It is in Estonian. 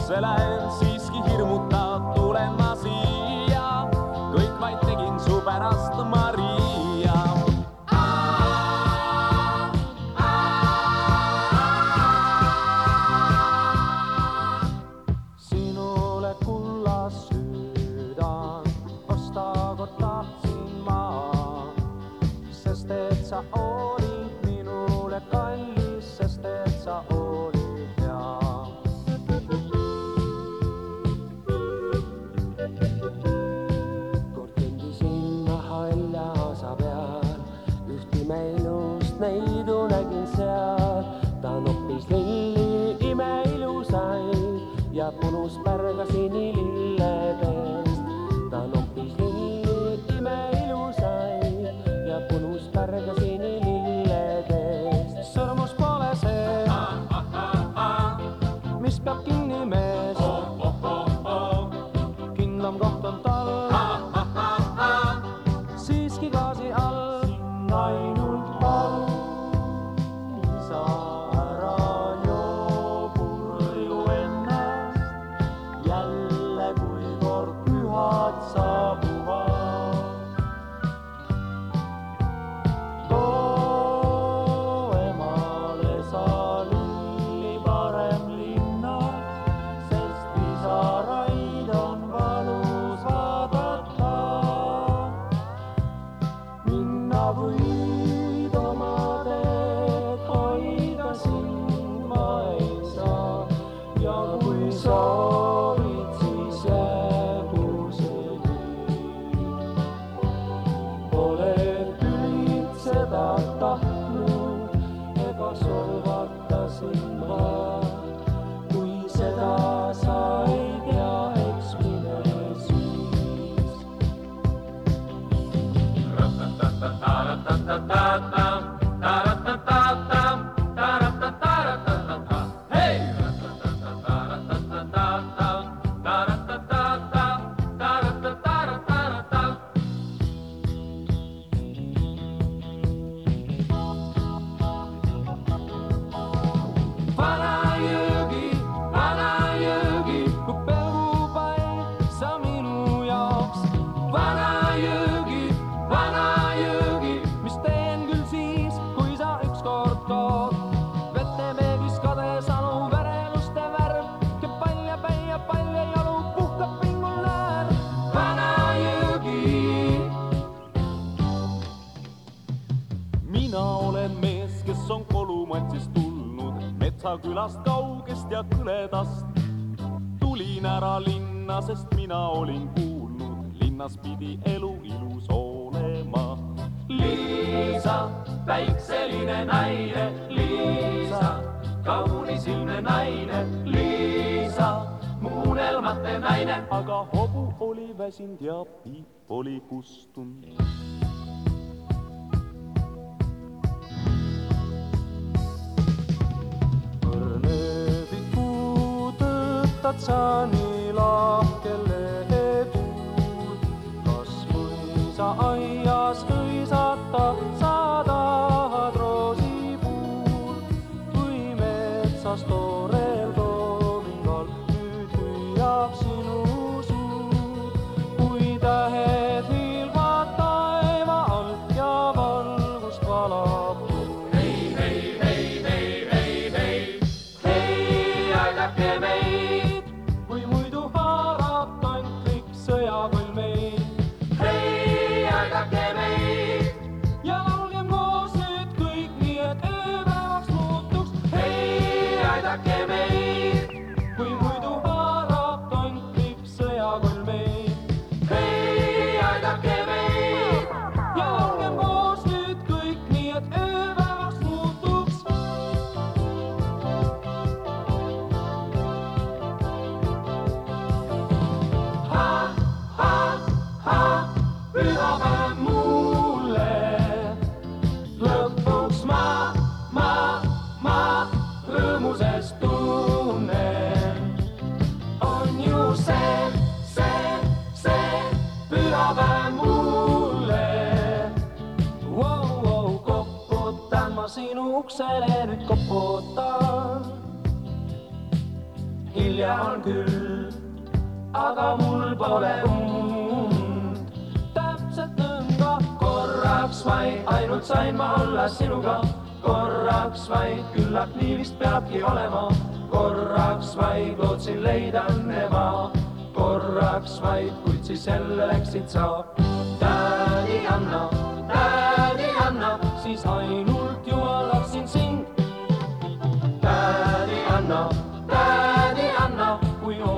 Kusse lähen siiski hirmuta, tulen ma siia, kõik vaid tegin su pärast, Maria. Sinule kullas süüdan, osta kord tahtsin ma, sest et sa olid minule kallis, sest et sa olid hea. Kord kõndisin maha Eljaasa peal, ühti meilust neidu nägin seal. Ta noppis lilli imeilusaid ja punus pärgasini lilledest. Ta noppis lilli imeilusaid ja punus pärgasini lilledest. Sõrmus pole see, mis peab kinni mees. Kindlam koht on tal, siiski gaasi all. Ainult palun, isa ära joo purju ennast. Jälle kui kord pühad saabuvad. Too emale sa lilli parem linnas, sest pisaraid on valus vaadata. Minna võid oma teed, hoida sind ma ei saa. Ja kui soovid, siis jäägu see nii. Pole ülitseda tahtnud ega solvata sind ma. Kui seda sa ei tea, eks mine siis. Hey! Vana jõgi, kui pelgupai sa minu jaoks. Vana jõgi, mis teen küll siis, kui sa ükskord tood. Vetemeegis kade sanu vereluste värv, ja palja jalu puhkab pingul näär. Vana jõgi. Mina olen mees, kes on Kolumatsist tulnud, metsakülast kaugest ja kõledast. Tulin ära linna, sest mina olin kuulnud, linnas pidi elu ilus olema. Liisa, päikseline naine, Liisa, kaunisilmne naine, Liisa, muunelmate naine. Aga hobu oli väsind ja piip oli kustunud. Õrneviku töötad sa nii lahkele tuul. Kas mõisa aias hõisata sa tahad roosipuul? Kui metsas toorel toomingal nüüd hüüab sinu suud. Kui tähed ilmad taeva all ja valgust valab. Kui muidu haarab tantlik sõjakoll meid. Hei, aidake meid! Ja laulgem koos nüüd kõik nii, et ööpäevaks muutuks. Hei, aidake meid! Kui muidu haarab tantlik sõjakoll meid. Hei, aidake meid! Ja laulgem koos nüüd kõik nii, et ööpäevaks muutuks. Pühapäev mulle lõpuks ma rõõmuses tunnen. On ju see pühapäev mulle. Koputan ma sinu uksele, nüüd koputan. hilja on küll, aga mul pole und. Täpselt nõnda, korraks vaid, ainult sain ma olla sinuga. Korraks vaid, küllap nii vist peabki olema. Korraks vaid, lootsin leida õnne ma. Korraks vaid, kuid siis jälle läksid sa. Tädi Anna, siis ainult jumalaksin sind. Tädi Anna, kui